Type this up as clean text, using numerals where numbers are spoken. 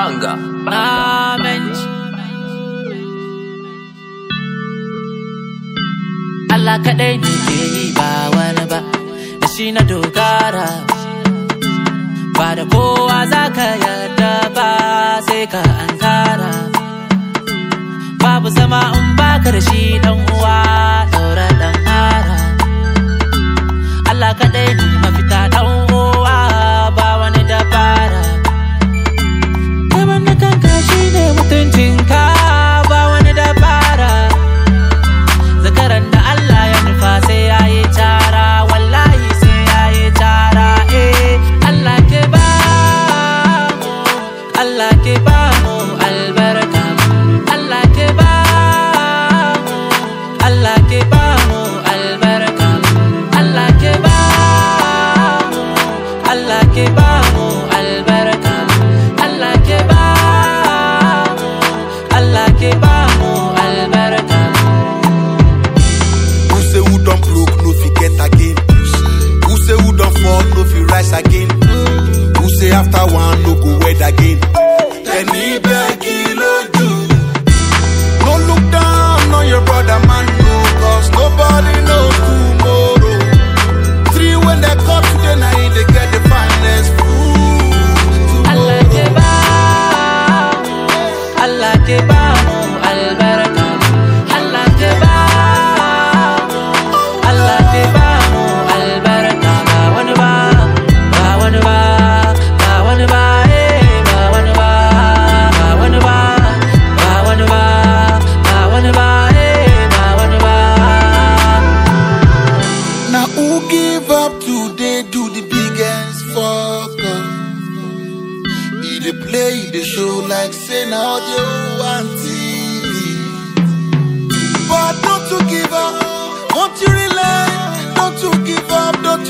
Banga. Mensch. Allah kaɗai ne ke yi ba wani ba, da shi na dogara. Ba da kowa za ka yarda ba sai ka ankara. Babu zama in baka da shi dan uwa daura dan hara. Allah kaɗai ne mafita dan uwa ba wani dabara. Zaman na kanka shi ne mutuncinka ba wani dabara. Zakaran da Allah ya nufa sai ya yi tara, wallahi sai ya yi tara. Allah ke ba mu, Allah ke ba mu albarka. Allah ke ba mu, Allah ke ba mu albarka. Allah ke ba mu, Allah ke ba mu albarka. Allah ke ba mu, Allah ke ba mu albarka. Who say who don't broke, no fi get again? Who say who don't fall, no fi rise again? Who say after one, no go wed again? Any begging, no do. No look down on your brother, man, no, cause nobody knows tomorrow. Three when they cut today, now they get the finest food Allah ke tomorrow. ba mu, Allah ke ba mu albarka. Allah ke ba mu, Allah ke ba mu albarka. Ba wani ba, ba wani ba, ba wani ba, ba wani ba, ba wani ba, ba wani ba, ba wani ba, ba wani ba. Now who give up today do the biggest fuck up. He dey play, he dey show like say na audio and TV. But don't to give up, don't you relent, don't to give up, don't